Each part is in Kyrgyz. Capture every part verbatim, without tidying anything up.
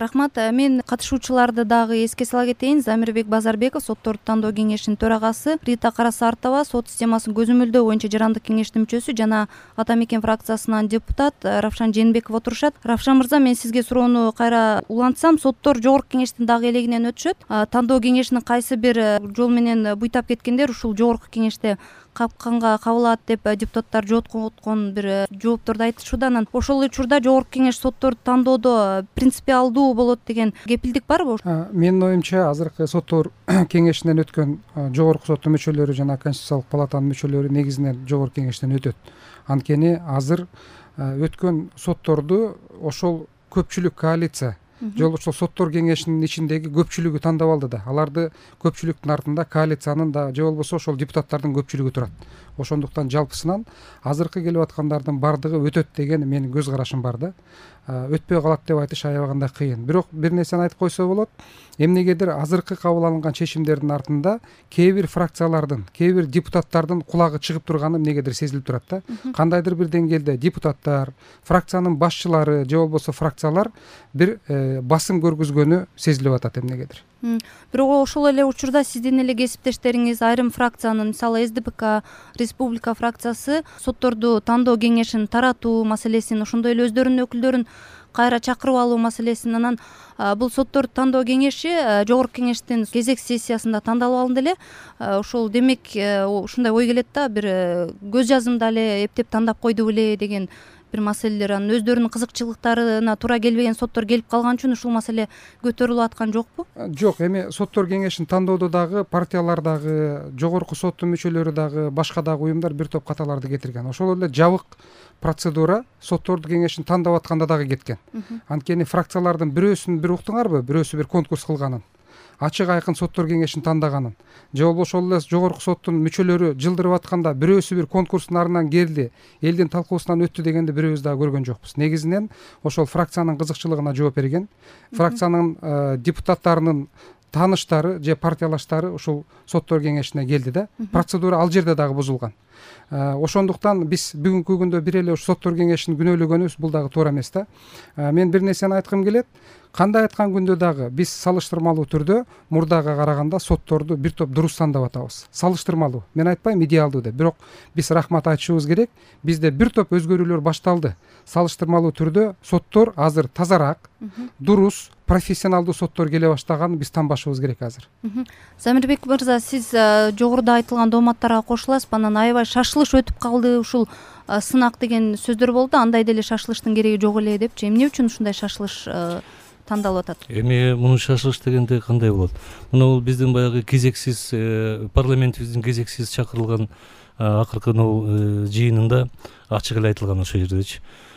Рахмат. Мен катышуучуларды дагы эске сала кетейин. Замирбек Базарбеков, сотторду тандоо кеңешинин төрагасы, Рита Карасартова, сот системасын көзөмөлдөө боюнча жарандык кеңештин мүчөсү жана Ата Мекен фракциясынан депутат Равшан Жээнбеков отурушат. Равшан мырза, мен сизге суроону кайра улантсам, соттор жогорку кеңештин дагы элегинен өтүшөт. Тандоо кеңешинин кайсы бир жол менен буйтап кеткендер ушул жогорку кеңеште капканга кабылат деп депутаттар жооткоткон бир жоопторду айтышууда. Анан ошол учурда жогорку кеңеш сотторду тандоодо принципиалдуу болот деген кепилдик барбы? Менин оюмча азыркы соттор кеңешинен өткөн жогорку соттун мүчөлөрү жана Конституциялык палатанын мүчөлөрү негизинен жогорку кеңештен өтөт. Анткени азыр өткөн сотторду ошол көпчүлүк коалиция жол ошол соттор кеңешинин ичиндеги көпчүлүгү тандап алды да. Аларды көпчүлүктүн артында коалициянын да же болбосо ошол депутаттардын көпчүлүгү турат. Ошондуктан жалпысынан азыркы келип аткандардын бардыгы өтөт деген менин көз карашым бар да. Өтпөй калат деп айтыш аябаганда кыйын. Бирок бир нерсени айтып койсо болот. Эмнегедир азыркы кабыл алынган чечимдердин артында кээ бир фракциялардын, кээ бир депутаттардын кулагы чыгып турганы эмнегедир сезилип турат да. Кандайдыр бир деңгээлде депутаттар, фракциянын башчылары же болбосо фракциялар бир басым көргүзгөнү сезилип атат эмнегедир. Бирок ошол эле учурда сиздин эле кесиптештериңиз айрым фракциянын, мисалы эс ди пи ка, Республика фракциясы сотторду тандоо кеңешин таратуу маселесин, ошондой эле өздөрүнүн өкүлдөрүн кайра чакырып алуу маселесин, анан бул сотторду тандоо кеңеши жогорку кеңештин кезек сессиясында тандалып алынды эле. Ошол демек ушундай ой келет да, бир көз жазымда эле эптеп тандап койду беле деген бир маселелер. Анан өздөрүнүн кызыкчылыктарына туура келбеген соттор келип калган үчүн ушул маселе көтөрүлүп аткан жокпу? Жок, эми соттор кеңешин тандоодо дагы партиялар дагы, жогорку соттун мүчөлөрү дагы, башка дагы уюмдар бир топ каталарды кетирген. Ошол эле жабык процедура сотторду кеңешин тандап атканда дагы кеткен. Анткени фракциялардын бирөөсүн бир уктуңарбы, бирөөсү бир конкурс кылганын, ачык айкын соттор кеңешин тандаганын, же болбосо ошол эле жогорку соттун мүчөлөрү жылдырып атканда бирөөсү бир конкурстун арынан келди, элдин талкуусунан өттү дегенди бирөөбүз дагы көргөн жокпуз. Негизинен ошол фракциянын кызыкчылыгына жооп берген, фракциянын депутаттарынын тааныштары же партиялаштары ушул соттор кеңешине келди да. Процедура ал жерде дагы бузулган. Ошондуктан биз бүгүнкү күндө бир эле соттор кеңешин күнөөлөгөнүбүз бул дагы туура эмес да. Мен бир нерсени айткым келет. Кандай айткан күндө дагы биз салыштырмалуу түрдө мурдага караганда сотторду бир топ дурус тандап атабыз. Салыштырмалуу. Мен айтпайм идеалдуу деп, бирок биз рахмат айтышыбыз керек. Бизде бир топ өзгөрүүлөр башталды. Салыштырмалуу түрдө соттор азыр тазараак, дурус, профессионалдуу соттор келе баштаганын биз танбашыбыз керек азыр. Замирбек мырза, сиз жогоруда айтылган дооматтарга кошуласызбы? Анан аябай шашылыш өтүп калды, ушул сынак деген сөздөр болду. Андай деле шашылыштын кереги жок эле депчи. Эмне үчүн ушундай шашылыш тандалып атат? Эми муну шашылыш дегенде кандай болот? Мына биздин баягы кезексиз парламентибиздин кезексиз чакырылган акыркы жыйынында ачык эле айтылган ошол жердечи.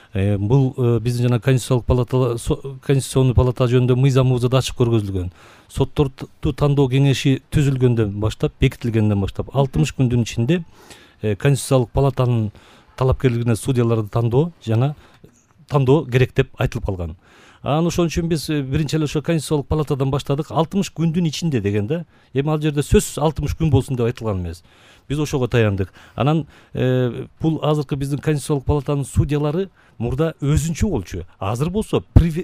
Бул биздин жана Конституциялык палата, Конституционный палата жөнүндө мыйзамыбызда да ачык көргөзүлгөн. Сотторду тандоо кеңеши түзүлгөндөн баштап, бекитилгенден баштап алтымыш күндүн ичинде Конституциялык палатанын талапкерлигине судьяларды тандоо жана тандоо керек деп айтылып калган. Анан ошон үчүн биз биринчи эле ошо Конституциялык палатадан баштадык, алтымыш күндүн ичинде деген да. Эми ал жерде сөзсүз алтымыш күн болсун деп айтылган эмес. Биз ошого таяндык. Анан бул азыркы биздин Конституциялык палатанын судьялары мурда өзүнчө болчу. Азыр болсо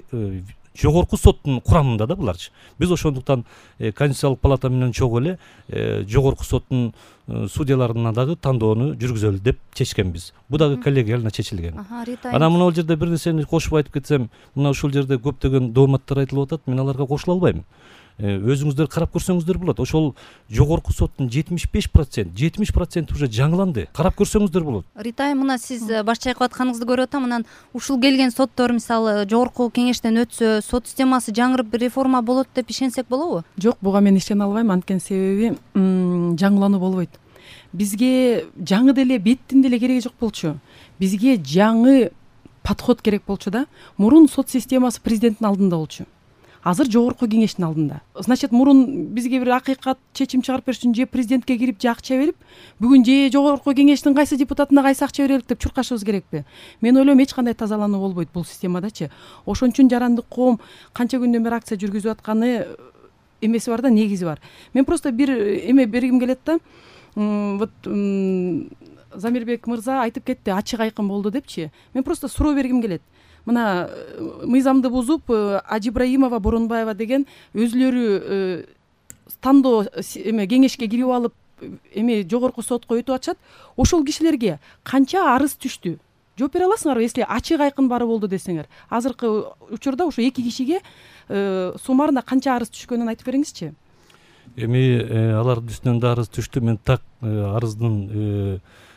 жогорку соттун курамында да буларчы. Биз ошондуктан Конституциялык палата менен чогуу эле жогорку соттун судьяларына дагы тандоону жүргүзөлү деп чечкенбиз. Бул дагы коллегияльно чечилген. Анан мына бул жерде бир нерсени кошуп айтып кетсем, мына ушул жерде көптөгөн дооматтар айтылып атат. Мен аларга кошула албайм. Өзүңүздөр карап көрсөңүздөр болот. Ошол жогорку соттун жетимиш беш процент, жетимиш процент уже жаңыланды. Карап көрсөңүздөр болот. Ритай, мына сиз баш чайкап атканыңызды көрүп атам. Анан ушул келген соттор мисалы жогорку кеңештен өтсө, сот системасы жаңырып реформа болот деп ишенсек болобу? Жок, буга мен ишене албайм. Анткени себеби жаңылануу болбойт. Бизге жаңы деле, беттин деле кереги жок болчу. Бизге жаңы подход керек болчу да. Мурун сот системасы президенттин алдында болчу. Азыр жогорку кеңештин алдында. Значит, мурун бизге бир акыйкат чечим чыгарып бериш үчүн же президентке кирип же акча берип, бүгүн же жогорку кеңештин кайсы депутатына кайсы акча берелик деп чуркашыбыз керекпи? Мен ойлойм, эч кандай тазалануу болбойт бул системадачы. Ошон үчүн жарандык коом канча күндөн бери акция жүргүзүп атканы эмеси бар да, негизи бар. Мен просто бир эме бергим келет да. Вот Замирбек мырза айтып кетти, ачык айкын болду депчи. Мен просто суроо бергим келет. мына мыйзамды бузуп Ажы Ибраимова, Боронбаева деген өзүлөрү тандоо эме кеңешке кирип алып эми жогорку сотко өтүп атышат. Ошол кишилерге канча арыз түштү? Жооп бере аласыңарбы, если ачык айкын бары болду десеңер? Азыркы учурда ошо эки кишиге суммарно канча арыз түшкөнүн айтып бериңизчи. Эми алардын үстүнөн да арыз түштү. Мен так арыздын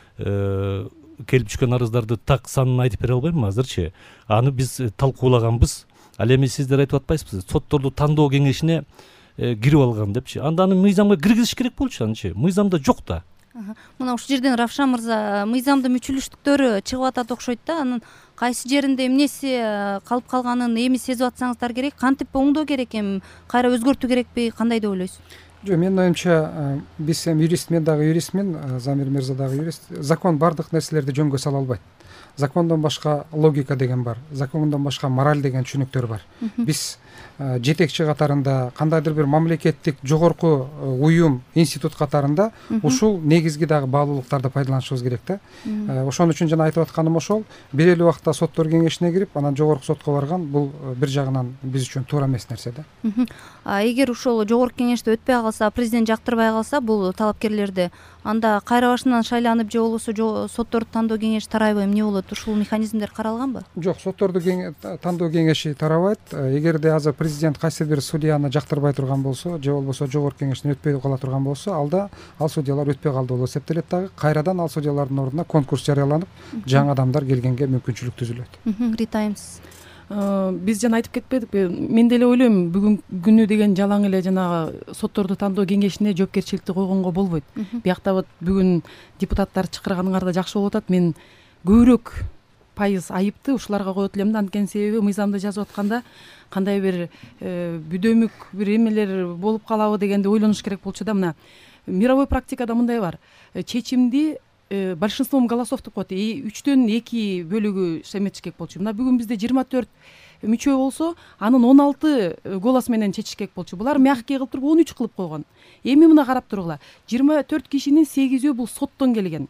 келип түшкөн арыздарды так санын айтып бере албайм азырчы. Аны биз талкуулаганбыз. Ал эми сиздер айтып атпайсызбы? Сотторду тандоо кеңешине кирип алган депчи. Анда аны мыйзамга киргизиш керек болчу анчы. Мыйзамда жок да. Мына ушул жерден Равшан мырза, мыйзамдын мүчүлүштүктөрү чыгып атат окшойт да. Анын кайсы жеринде эмнеси калып калганын эми сезип атсаңыздар керек. Кантип оңдоо керек, эми кайра өзгөртүү керекпи? Кандай деп ойлойсуз? Жок, менин оюмча биз эми юрист, мен дагы юристмин, Замир мырза дагы юрист. Закон бардык нерселерди жөнгө сала албайт. Закондон башка логика деген бар, закондон башка мораль деген түшүнүктөр бар. Биз жетекчи катарында, кандайдыр бир мамлекеттик жогорку уюм, институт катарында ушул негизги дагы баалуулуктарды пайдаланышыбыз керек да. Ошон үчүн жана айтып атканым ошол, бир эле убакта соттор кеңешине кирип, анан жогорку сотко барган, бул бир жагынан биз үчүн туура эмес нерсе да. Эгер ушул жогорку кеңеште өтпөй калса, президент жактырбай калса бул талапкерлерди, анда кайра башынан шайланып же болбосо сотторду тандоо кеңеши тарайбы, эмне болот? Ушул механизмдер каралганбы? Жок, сотторду тандоо кеңеши тарабайт. Эгерде азыр президент кайсы бир судьяны жактырбай турган болсо, же болбосо жогорку кеңештен өтпөй кала турган болсо, алда ал судьялар өтпөй калды болуп эсептелет дагы. Кайрадан ал судьялардын ордуна конкурс жарыяланып, жаңы адамдар келгенге мүмкүнчүлүк түзүлөт. Ритайымсыз. Биз жана айтып кетпедикпи? Мен деле ойлойм, бүгүнкү күнү деген жалаң эле жанагы сотторду тандоо кеңешине жоопкерчиликти койгонго болбойт. Биякта вот бүгүн депутаттар чакырганыңар да жакшы болуп атат. Мен көбүрөөк пайыз айыпты ушуларга коет элем да. Анткени себеби мыйзамды жазып атканда кандай бир бүдөмүк бир эмелер болуп калабы дегенди ойлонуш керек болчу да. Мына мировой практикада мындай бар. Чечимди большинством голосов деп коет. үчтөн эки бөлүгү эметиш керек болчу. Мына бүгүн бизде жыйырма төрт мүчө болсо, анын он алты голос менен чечиш керек болчу. Булар мягкий кылып туруп он үч кылып койгон. Эми мына карап тургула. жыйырма төрт кишинин сегизөө бул соттон келген.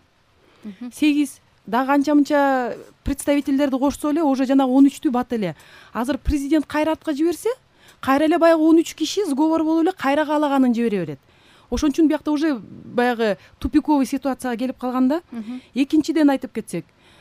сегиз дагы анча мынча представительдерди кошсо эле уже жанагы он үчтү бат эле. Азыр президент кайра артка жиберсе, кайра эле баягы он үч киши сговор болуп эле кайра каалаганын жибере берет. Ошон үчүн биякта уже баягы тупиковый ситуацияга келип калганда. Экинчиден айтып кетсек,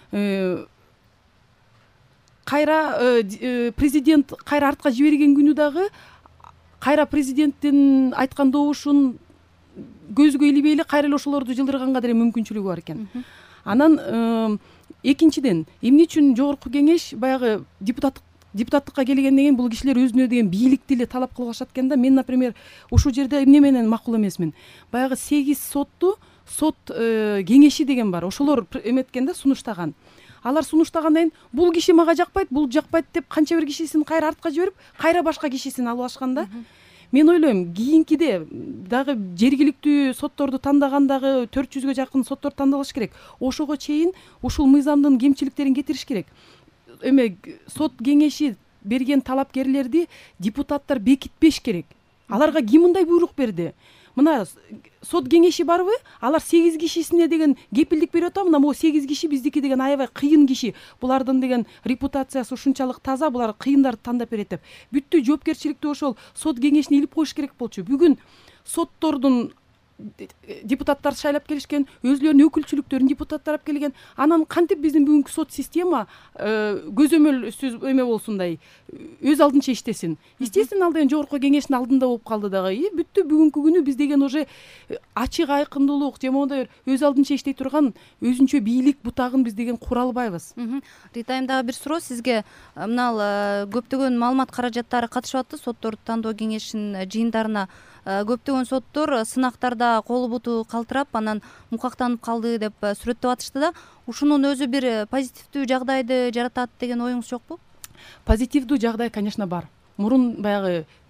кайра президент кайра артка жиберген күнү дагы кайра президенттин айткан добушун көзгө илбей эле кайра эле ошолорду жылдырганга деле мүмкүнчүлүгү бар экен. Анан экинчиден, эмне үчүн жогорку кеңеш баягы депутаттык депутаттыкка келгенден кийин бул кишилер өзүнө деген бийликти эле талап кылып алышат экен да. Мен, например, ушул жерде эмне менен макул эмесмин? Баягы сегиз сотту сот кеңеши деген бар. Ошолор эметкен да, сунуштаган. Алар сунуштагандан кийин бул киши мага жакпайт, бул жакпайт деп канча бир кишисин кайра артка жиберип, кайра башка кишисин алып алышкан да. Мен ойлойм, кийинкиде дагы жергиликтүү сотторду тандагандагы төрт жүзгө жакын соттор тандалыш керек. Ошого чейин ушул мыйзамдын кемчиликтерин кетириш керек. Эме сот кеңеши берген талапкерлерди депутаттар бекитпеш керек. Аларга ким мындай буйрук берди? Мына сот кеңеши барбы? Алар сегиз кишисине деген кепилдик берип атат. Мына могу сегиз киши биздики деген аябай кыйын киши. Булардын деген репутациясы ушунчалык таза, булар кыйындарды тандап берет деп. Бүттү жоопкерчиликти ошол сот кеңешине илип коюш керек болчу. Бүгүн соттордун депутаттар шайлап келишкен, өзлөрүнүн өкүлчүлүктөрүн депутаттар алып келген. Анан кантип биздин бүгүнкү сот система көзөмөлсүз эме болсундай, өз алдынча иштесин? Естественно, ал деген жогорку кеңештин алдында болуп калды дагы. И бүттү, бүгүнкү күнү биз деген уже ачык айкындуулук же моундай өз алдынча иштей турган өзүнчө бийлик бутагын биз деген кура албайбыз. Ритайым, дагы бир суроо сизге. Мына көптөгөн маалымат каражаттары катышып атты сотторду тандоо кеңешинин жыйындарына. Көптөгөн соттор сынактарда колу буту калтырап, анан мукактанып калды деп сүрөттөп атышты да. Ушунун өзү бир позитивдүү жагдайды жаратат деген оюңуз жокпу? Позитивдүү жагдай, конечно, бар. Мурун баягы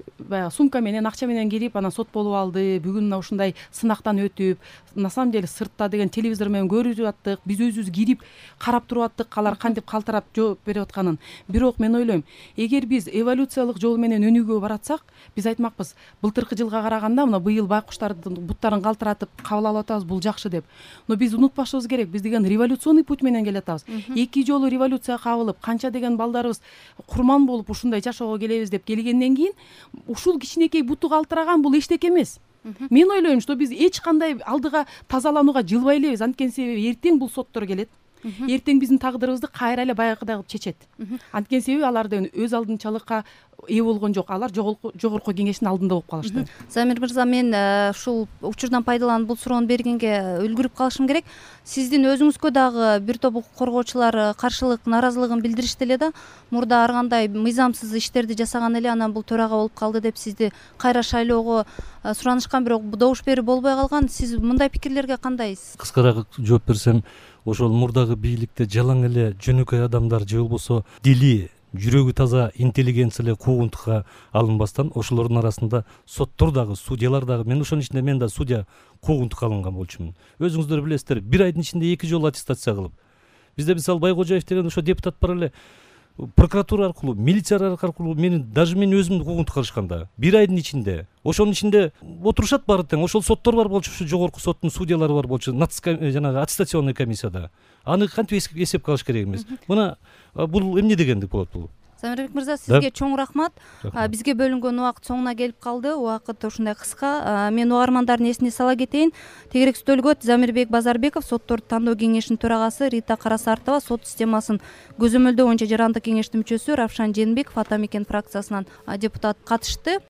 баягы сумка менен акча менен кирип анан сот болуп алды, бүгүн мына ушундай сынактан өтүп, на самом деле сыртта деген телевизор менен көрүп аттык, биз өзүбүз кирип карап туруп аттык алар кантип калтырап жооп берип атканын. Бирок мен ойлойм, эгер биз эволюциялык жол менен өнүгүүгө баратсак, биз айтмакпыз, былтыркы жылга караганда мына быйыл байкуштардын буттарын калтыратып кабыл алып атабыз, бул жакшы деп. Но биз унутпашыбыз керек, биз деген революционный путь менен келатабыз. Эки жолу революция кабылып, канча деген балдарыбыз курман болуп ушундай жашоого келебиз деп келгенден кийин ушул кичинекей буту калтыраган бул эчтеке эмес. Мен ойлойм, что биз эч кандай алдыга тазаланууга жылбай элебиз, анткени себеби эртең бул соттор келет. Эртең биздин тагдырыбызды кайра эле баягыдай кылып чечет. Анткени себеби алар деген өз алдынчалыкка ээ болгон жок, алар жогорку кеңештин алдында болуп калышты. Замир мырза, мен ушул учурдан пайдаланып бул суроону бергенге үлгүрүп калышым керек. Сиздин өзүңүзгө дагы бир топ укук коргоочулар каршылык, наразылыгын билдиришти эле да. Мурда ар кандай мыйзамсыз иштерди жасаган эле, анан бул төрага болуп калды деп сизди кайра шайлоого суранышкан, бирок добуш берип болбой калган. Сиз мындай пикирлерге кандайсыз? Кыскараак жооп берсем, ошол мурдагы бийликте жалаң эле жөнөкөй адамдар же болбосо дили, жүрөгү таза интеллигенция эле куугунтукка алынбастан ошолордун арасында соттор дагы, судьялар дагы, мен ошонун ичинде мен да судья куугунтукка алынган болчумун. Өзүңүздөр билесиздер, бир айдын ичинде эки жолу аттестация кылып. Бизде мисалы Байгожаев деген ошо депутат бар эле, прокуратура аркылуу, милиция аркылуу мени даже мен өзүмдү куугунтукка алышканда бир айдын ичинде, ошонун ичинде отурушат баары тең. Ошол соттор бар болчу, ушу жогорку соттун судьялары бар болчу, жанагы аттестационный комиссияда. Аны кантип эсепке алыш керек эмес. Мына бул эмне дегендик болот бул? Замирбек мырза, сизге чоң рахмат. Бизге бөлүнгөн убакыт соңуна келип калды. Убакыт ушундай кыска. Мен угармандардын эсине сала кетейин. Тегерек стөлгө Замирбек Базарбеков, сотторду тандоо кеңешинин төрагасы, Рита Карасартова, сот системасын көзөмөлдөө боюнча жарандык кеңештин мүчөсү, Равшан Жээнбеков, Ата Мекен фракциясынан депутат катышты.